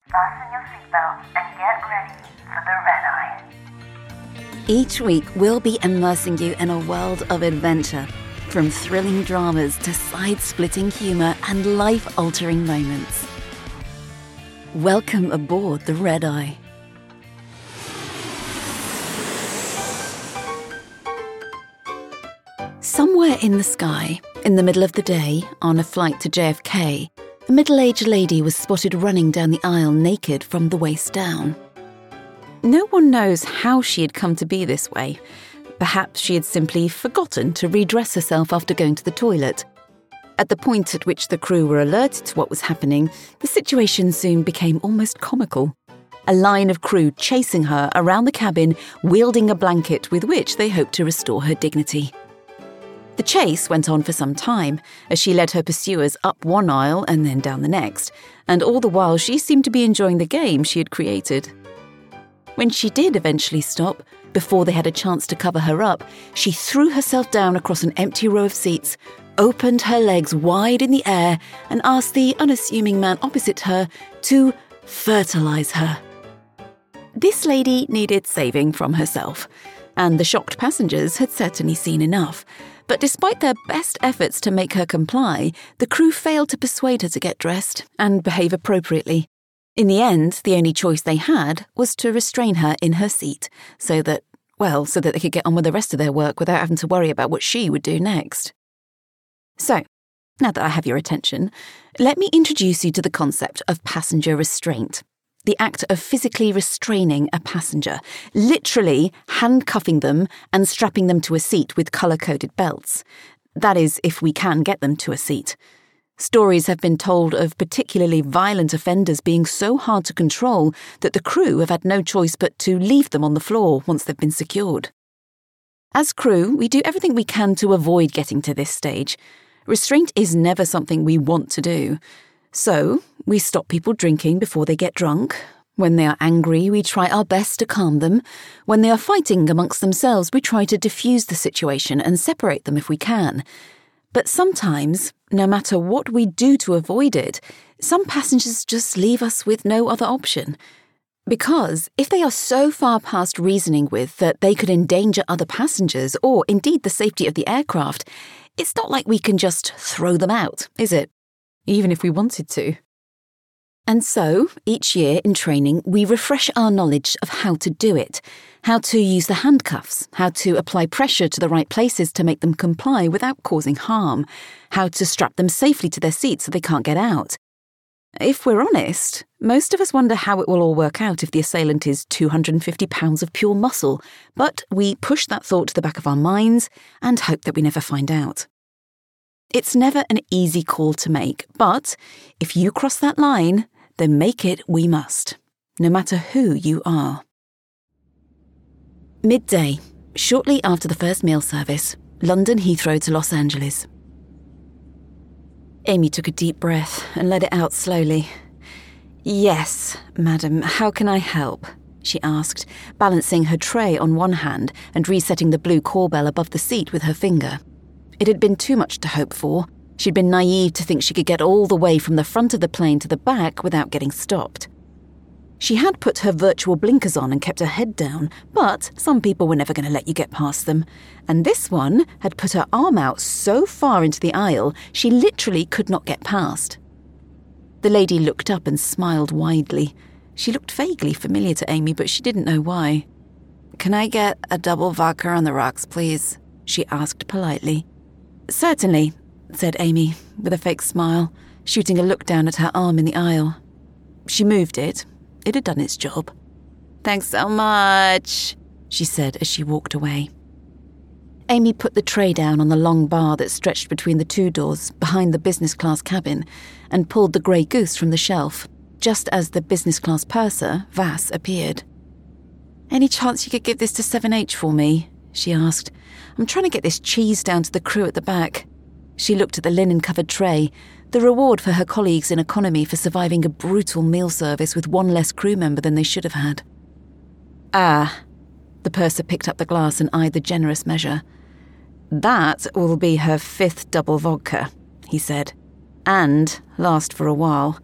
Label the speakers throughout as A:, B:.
A: Fasten your seatbelts and get ready for the red eye.
B: Each week, we'll be immersing you in a world of adventure, from thrilling dramas to side-splitting humour and life-altering moments. Welcome aboard the Red Eye. Somewhere in the sky, in the middle of the day, on a flight to JFK, a middle-aged lady was spotted running down the aisle naked from the waist down. No one knows how she had come to be this way. Perhaps she had simply forgotten to redress herself after going to the toilet. At the point at which the crew were alerted to what was happening, the situation soon became almost comical. A line of crew chasing her around the cabin, wielding a blanket with which they hoped to restore her dignity. The chase went on for some time, as she led her pursuers up one aisle and then down the next, and all the while she seemed to be enjoying the game she had created. When she did eventually stop, before they had a chance to cover her up, she threw herself down across an empty row of seats, opened her legs wide in the air, and asked the unassuming man opposite her to fertilise her. This lady needed saving from herself, and the shocked passengers had certainly seen enough. But despite their best efforts to make her comply, the crew failed to persuade her to get dressed and behave appropriately. In the end, the only choice they had was to restrain her in her seat so that they could get on with the rest of their work without having to worry about what she would do next. So, now that I have your attention, let me introduce you to the concept of passenger restraint. The act of physically restraining a passenger, literally handcuffing them and strapping them to a seat with colour-coded belts. That is, if we can get them to a seat. Stories have been told of particularly violent offenders being so hard to control that the crew have had no choice but to leave them on the floor once they've been secured. As crew, we do everything we can to avoid getting to this stage. Restraint is never something we want to do. So, we stop people drinking before they get drunk. When they are angry, we try our best to calm them. When they are fighting amongst themselves, we try to diffuse the situation and separate them if we can. But sometimes, no matter what we do to avoid it, some passengers just leave us with no other option. Because if they are so far past reasoning with that they could endanger other passengers or indeed the safety of the aircraft, it's not like we can just throw them out, is it? Even if we wanted to. And so, each year in training, we refresh our knowledge of how to do it, how to use the handcuffs, how to apply pressure to the right places to make them comply without causing harm, how to strap them safely to their seats so they can't get out. If we're honest, most of us wonder how it will all work out if the assailant is 250 pounds of pure muscle, but we push that thought to the back of our minds and hope that we never find out. It's never an easy call to make, but if you cross that line, then make it we must, no matter who you are. Midday, shortly after the first meal service, London Heathrow to Los Angeles. Amy took a deep breath and let it out slowly. "Yes, madam, how can I help?" she asked, balancing her tray on one hand and resetting the blue call bell above the seat with her finger. It had been too much to hope for. She'd been naive to think she could get all the way from the front of the plane to the back without getting stopped. She had put her virtual blinkers on and kept her head down, but some people were never going to let you get past them. And this one had put her arm out so far into the aisle, she literally could not get past. The lady looked up and smiled widely. She looked vaguely familiar to Amy, but she didn't know why. "Can I get a double vodka on the rocks, please?" she asked politely. "Certainly," said Amy, with a fake smile, shooting a look down at her arm in the aisle. She moved it. It had done its job. "Thanks so much," she said as she walked away. Amy put the tray down on the long bar that stretched between the two doors behind the business class cabin and pulled the grey goose from the shelf, just as the business class purser, Vass, appeared. "Any chance you could give this to 7H for me?" she asked. "I'm trying to get this cheese down to the crew at the back." She looked at the linen-covered tray, the reward for her colleagues in economy for surviving a brutal meal service with one less crew member than they should have had. "Ah," the purser picked up the glass and eyed the generous measure. "That will be her 5th double vodka," he said, "and last for a while.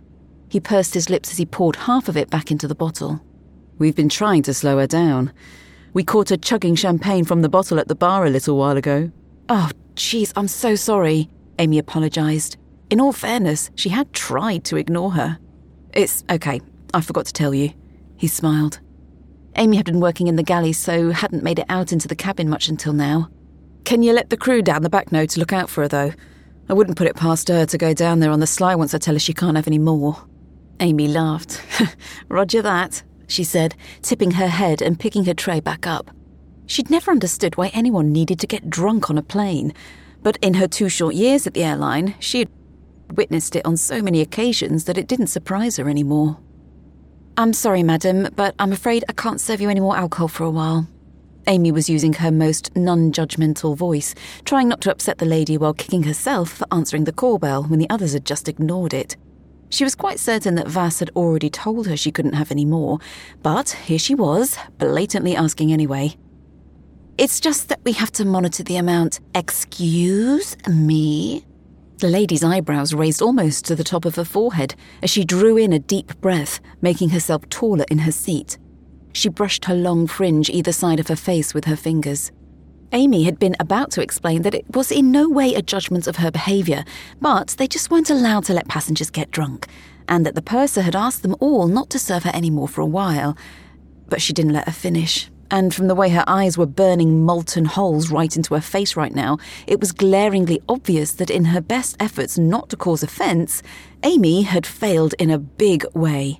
B: He pursed his lips as he poured half of it back into the bottle.
C: We've been trying to slow her down. We caught her chugging champagne from the bottle at the bar a little while ago.
B: Oh, jeez, I'm so sorry, Amy apologised. In all fairness, she had tried to ignore her. It's okay, I forgot to tell you. He smiled. Amy had been working in the galley, so hadn't made it out into the cabin much until now. Can you let the crew down the back know to look out for her, though? I wouldn't put it past her to go down there on the sly once I tell her she can't have any more. Amy laughed. Roger that, she said, tipping her head and picking her tray back up. She'd never understood why anyone needed to get drunk on a plane, but in her 2 short years at the airline, she had witnessed it on so many occasions that it didn't surprise her anymore. I'm sorry, madam, but I'm afraid I can't serve you any more alcohol for a while. Amy was using her most non-judgmental voice, trying not to upset the lady while kicking herself for answering the call bell when the others had just ignored it. She was quite certain that Vass had already told her she couldn't have any more, but here she was, blatantly asking anyway. It's just that we have to monitor the amount. Excuse me? The lady's eyebrows raised almost to the top of her forehead as she drew in a deep breath, making herself taller in her seat. She brushed her long fringe either side of her face with her fingers. Amy had been about to explain that it was in no way a judgment of her behaviour, but they just weren't allowed to let passengers get drunk, and that the purser had asked them all not to serve her any more for a while. But she didn't let her finish, and from the way her eyes were burning molten holes right into her face right now, it was glaringly obvious that in her best efforts not to cause offence, Amy had failed in a big way.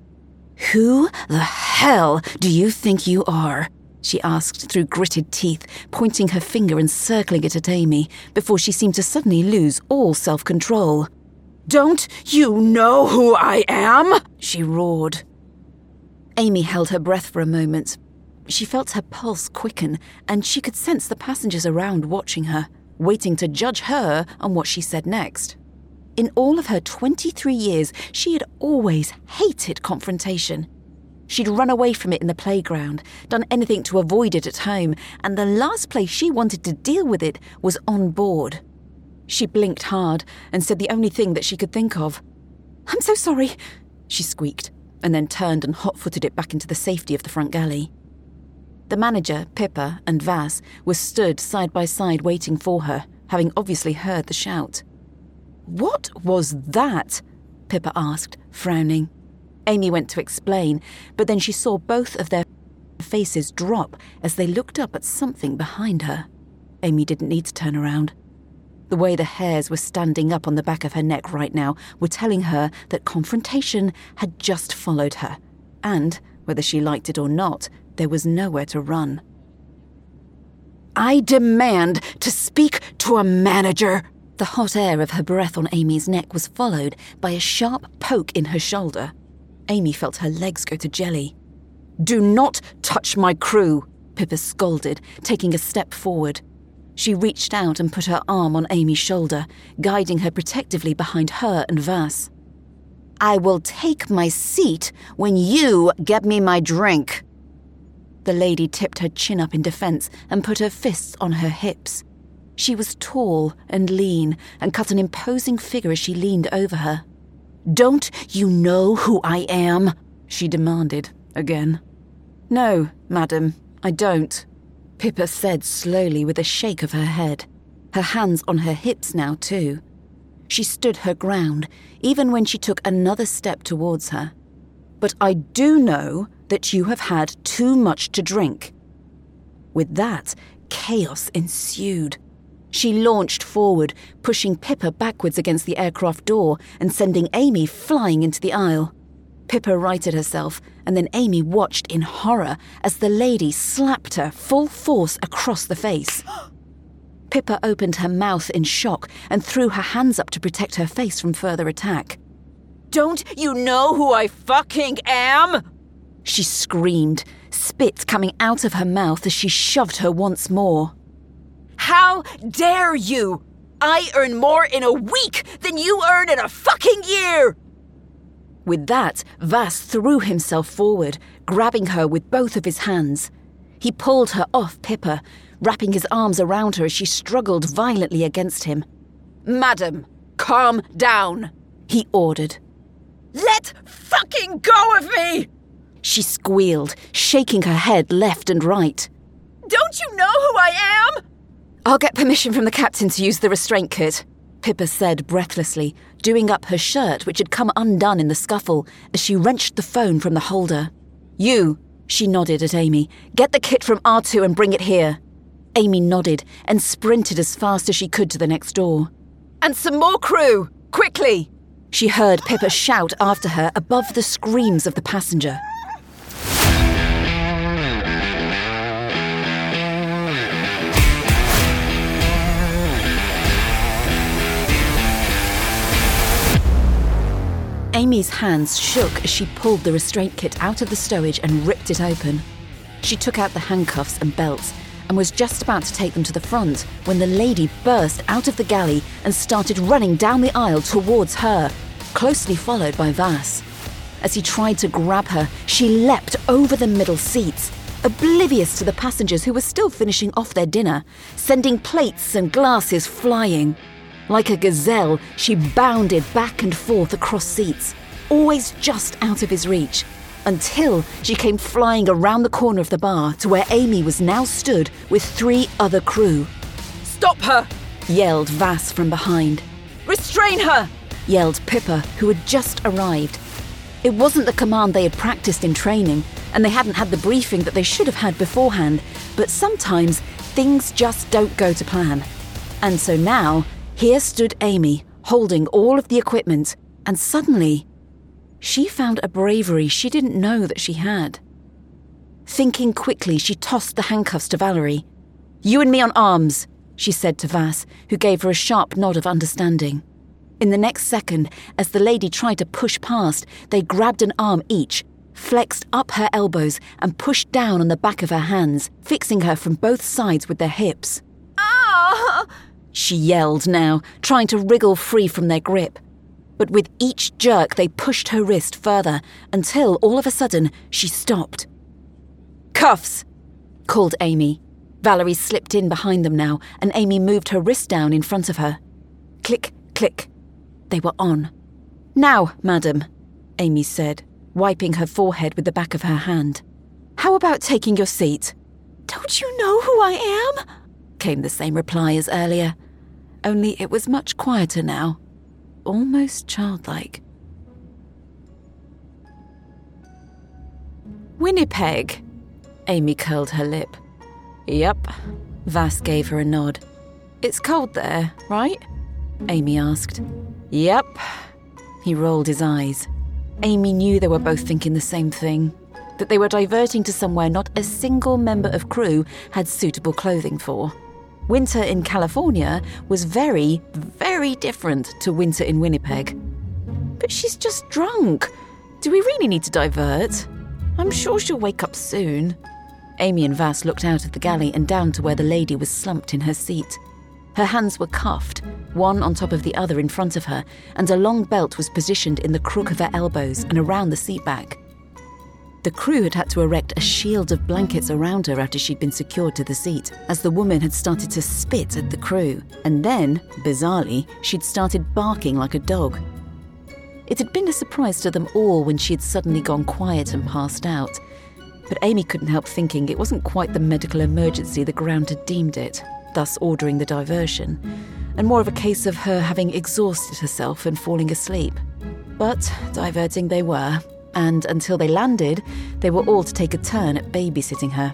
B: Who the hell do you think you are? She asked through gritted teeth, pointing her finger and circling it at Amy, before she seemed to suddenly lose all self-control. Don't you know who I am? She roared. Amy held her breath for a moment. She felt her pulse quicken, and she could sense the passengers around watching her, waiting to judge her on what she said next. In all of her 23 years, she had always hated confrontation. She'd run away from it in the playground, done anything to avoid it at home, and the last place she wanted to deal with it was on board. She blinked hard and said the only thing that she could think of. I'm so sorry, she squeaked, and then turned and hot-footed it back into the safety of the front galley. The manager, Pippa, and Vass were stood side by side waiting for her, having obviously heard the shout. What was that? Pippa asked, frowning. Amy went to explain, but then she saw both of their faces drop as they looked up at something behind her. Amy didn't need to turn around. The way the hairs were standing up on the back of her neck right now were telling her that confrontation had just followed her, and, whether she liked it or not, there was nowhere to run. I demand to speak to a manager. The hot air of her breath on Amy's neck was followed by a sharp poke in her shoulder. Amy felt her legs go to jelly. Do not touch my crew, Pippa scolded, taking a step forward. She reached out and put her arm on Amy's shoulder, guiding her protectively behind her and Vass. I will take my seat when you get me my drink. The lady tipped her chin up in defence and put her fists on her hips. She was tall and lean and cut an imposing figure as she leaned over her. Don't you know who I am? She demanded, again. No, madam, I don't, Pippa said slowly with a shake of her head, her hands on her hips now too. She stood her ground, even when she took another step towards her. But I do know that you have had too much to drink. With that, chaos ensued. She launched forward, pushing Pippa backwards against the aircraft door and sending Amy flying into the aisle. Pippa righted herself, and then Amy watched in horror as the lady slapped her full force across the face. Pippa opened her mouth in shock and threw her hands up to protect her face from further attack. Don't you know who I fucking am? She screamed, spit coming out of her mouth as she shoved her once more. How dare you? I earn more in a week than you earn in a fucking year! With that, Vass threw himself forward, grabbing her with both of his hands. He pulled her off Pippa, wrapping his arms around her as she struggled violently against him. Madam, calm down, he ordered.
C: Let fucking go of me! She squealed, shaking her head left and right. Don't you know who I am? I'll get permission from the captain to use the restraint kit, Pippa said breathlessly, doing up her shirt which had come undone in the scuffle as she wrenched the phone from the holder. You, she nodded at Amy, get the kit from R2 and bring it here. Amy nodded and sprinted as fast as she could to the next door. And some more crew, quickly! She heard Pippa shout after her above the screams of the passenger. Amy's hands shook as she pulled the restraint kit out of the stowage and ripped it open. She took out the handcuffs and belts and was just about to take them to the front when the lady burst out of the galley and started running down the aisle towards her, closely followed by Vass. As he tried to grab her, she leapt over the middle seats, oblivious to the passengers who were still finishing off their dinner, sending plates and glasses flying. Like a gazelle, she bounded back and forth across seats, always just out of his reach, until she came flying around the corner of the bar to where Amy was now stood with 3 other crew. "Stop her!" yelled Vass from behind. "Restrain her!" yelled Pippa, who had just arrived. It wasn't the command they had practiced in training, and they hadn't had the briefing that they should have had beforehand, but sometimes things just don't go to plan. And so now, here stood Amy, holding all of the equipment, and suddenly, she found a bravery she didn't know that she had. Thinking quickly, she tossed the handcuffs to Valerie. "You and me on arms," she said to Vass, who gave her a sharp nod of understanding. In the next second, as the lady tried to push past, they grabbed an arm each, flexed up her elbows, and pushed down on the back of her hands, fixing her from both sides with their hips. "Ah!" she yelled now, trying to wriggle free from their grip. But with each jerk, they pushed her wrist further until, all of a sudden, she stopped. "Cuffs!" called Amy. Valerie slipped in behind them now, and Amy moved her wrist down in front of her. Click, click. They were on. "Now, madam," Amy said, wiping her forehead with the back of her hand. "How about taking your seat?" "Don't you know who I am?" came the same reply as earlier. Only it was much quieter now. Almost childlike. "Winnipeg?" Amy curled her lip. "Yep." Vass gave her a nod. "It's cold there, right?" Amy asked. "Yep." He rolled his eyes. Amy knew they were both thinking the same thing, that they were diverting to somewhere not a single member of crew had suitable clothing for. Winter in California was very, very different to winter in Winnipeg. "But she's just drunk. Do we really need to divert? I'm sure she'll wake up soon." Amy and Vass looked out of the galley and down to where the lady was slumped in her seat. Her hands were cuffed, one on top of the other in front of her, and a long belt was positioned in the crook of her elbows and around the seat back. The crew had to erect a shield of blankets around her after she'd been secured to the seat, as the woman had started to spit at the crew, and then, bizarrely, she'd started barking like a dog. It had been a surprise to them all when she had suddenly gone quiet and passed out, but Amy couldn't help thinking it wasn't quite the medical emergency the ground had deemed it, thus ordering the diversion, and more of a case of her having exhausted herself and falling asleep. But diverting they were, and until they landed, they were all to take a turn at babysitting her.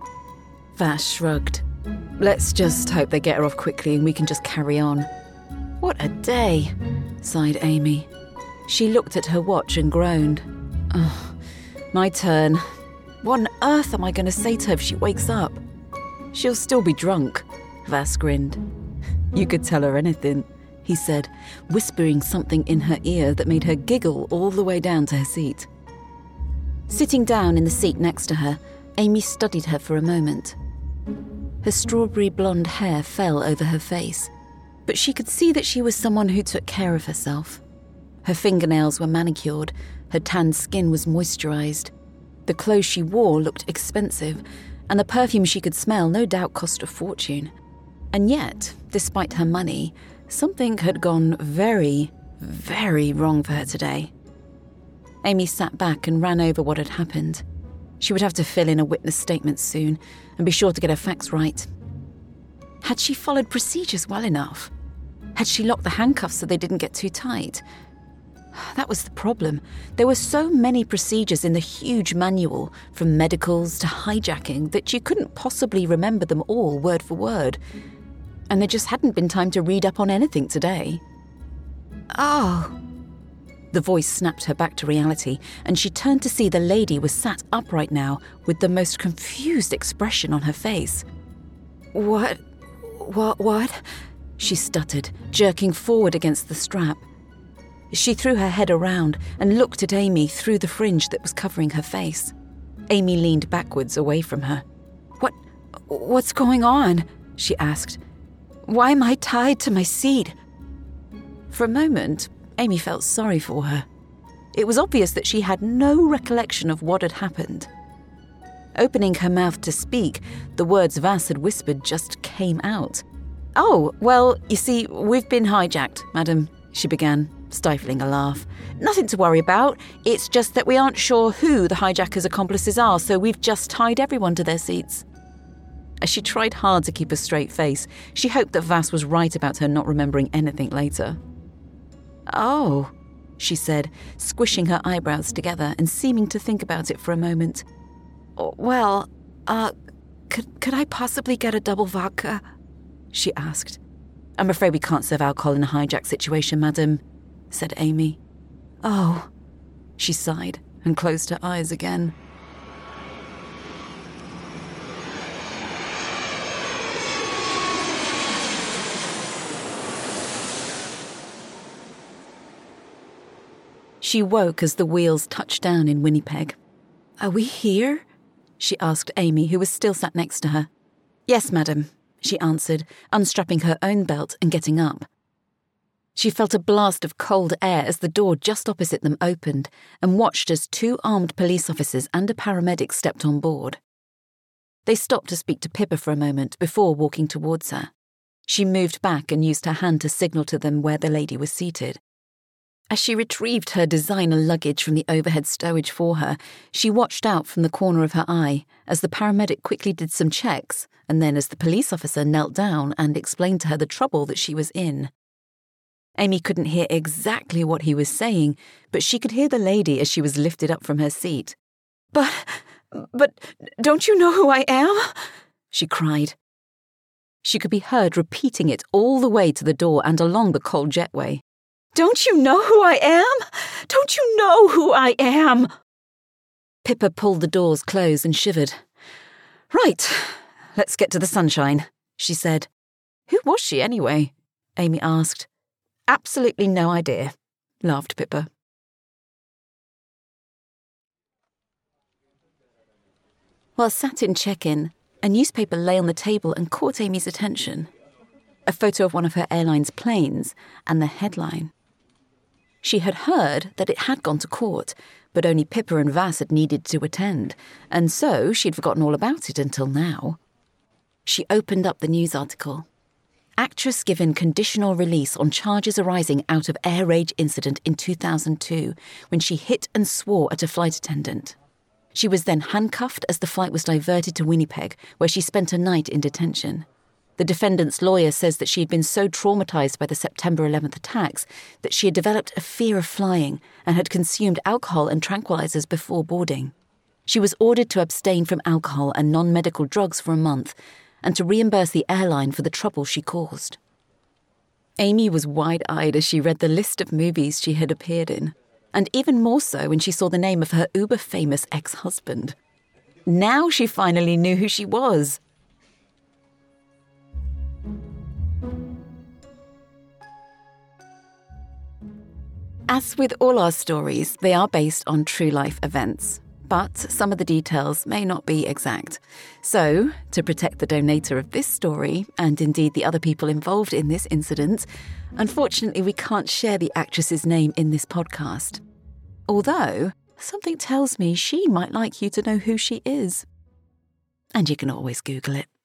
C: Vass shrugged. "Let's just hope they get her off quickly and we can just carry on." "What a day," sighed Amy. She looked at her watch and groaned. "Oh, my turn. What on earth am I going to say to her if she wakes up?" "She'll still be drunk," Vass grinned. "You could tell her anything," he said, whispering something in her ear that made her giggle all the way down to her seat. Sitting down in the seat next to her, Amy studied her for a moment. Her strawberry blonde hair fell over her face, but she could see that she was someone who took care of herself. Her fingernails were manicured, her tanned skin was moisturized. The clothes she wore looked expensive, and the perfume she could smell no doubt cost a fortune. And yet, despite her money, something had gone very, very wrong for her today. Amy sat back and ran over what had happened. She would have to fill in a witness statement soon and be sure to get her facts right. Had she followed procedures well enough? Had she locked the handcuffs so they didn't get too tight? That was the problem. There were so many procedures in the huge manual, from medicals to hijacking, that you couldn't possibly remember them all word for word. And there just hadn't been time to read up on anything today. Oh. The voice snapped her back to reality, and she turned to see the lady was sat upright now with the most confused expression on her face. What? She stuttered, jerking forward against the strap. She threw her head around and looked at Amy through the fringe that was covering her face. Amy leaned backwards away from her. What's going on? She asked. Why am I tied to my seat? For a moment, Amy felt sorry for her. It was obvious that she had no recollection of what had happened. Opening her mouth to speak, the words Vas had whispered just came out. Oh, well, you see, we've been hijacked, madam, she began, stifling a laugh. Nothing to worry about. It's just that we aren't sure who the hijackers' accomplices are, so we've just tied everyone to their seats. As she tried hard to keep a straight face, she hoped that Vas was right about her not remembering anything later. Oh, she said, squishing her eyebrows together and seeming to think about it for a moment. Well, could I possibly get a double vodka? She asked. I'm afraid we can't serve alcohol in a hijack situation, madam, said Amy. Oh, she sighed and closed her eyes again. She woke as the wheels touched down in Winnipeg. Are we here? She asked Amy, who was still sat next to her. Yes, madam, she answered, unstrapping her own belt and getting up. She felt a blast of cold air as the door just opposite them opened and watched as 2 armed police officers and a paramedic stepped on board. They stopped to speak to Pippa for a moment before walking towards her. She moved back and used her hand to signal to them where the lady was seated. As she retrieved her designer luggage from the overhead stowage for her, she watched out from the corner of her eye as the paramedic quickly did some checks, and then as the police officer knelt down and explained to her the trouble that she was in. Amy couldn't hear exactly what he was saying, but she could hear the lady as she was lifted up from her seat. But don't you know who I am? She cried. She could be heard repeating it all the way to the door and along the cold jetway. Don't you know who I am? Don't you know who I am? Pippa pulled the doors closed and shivered. Right, let's get to the sunshine, she said. Who was she anyway? Amy asked. Absolutely no idea, laughed Pippa. While sat in check-in, a newspaper lay on the table and caught Amy's attention. A photo of one of her airline's planes and the headline. She had heard that it had gone to court, but only Pippa and Vas had needed to attend, and so she'd forgotten all about it until now. She opened up the news article. Actress given conditional release on charges arising out of air rage incident in 2002 when she hit and swore at a flight attendant. She was then handcuffed as the flight was diverted to Winnipeg, where she spent a night in detention. The defendant's lawyer says that she had been so traumatised by the September 11th attacks that she had developed a fear of flying and had consumed alcohol and tranquilizers before boarding. She was ordered to abstain from alcohol and non-medical drugs for a month and to reimburse the airline for the trouble she caused. Amy was wide-eyed as she read the list of movies she had appeared in, and even more so when she saw the name of her uber-famous ex-husband. Now she finally knew who she was. As with all our stories, they are based on true-life events, but some of the details may not be exact. So, to protect the donator of this story, and indeed the other people involved in this incident, unfortunately we can't share the actress's name in this podcast. Although, something tells me she might like you to know who she is. And you can always Google it.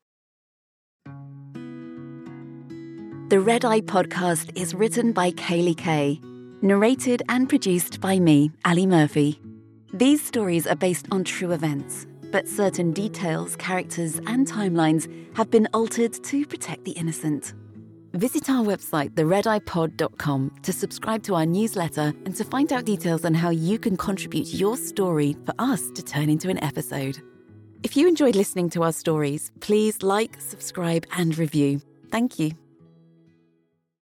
C: The Red Eye Podcast is written by Kaylee Kay.
B: Narrated and produced by me, Ali Murphy. These stories are based on true events, but certain details, characters, and timelines have been altered to protect the innocent. Visit our website, theredeyepod.com, to subscribe to our newsletter and to find out details on how you can contribute your story for us to turn into an episode. If you enjoyed listening to our stories, please like, subscribe, and review. Thank you.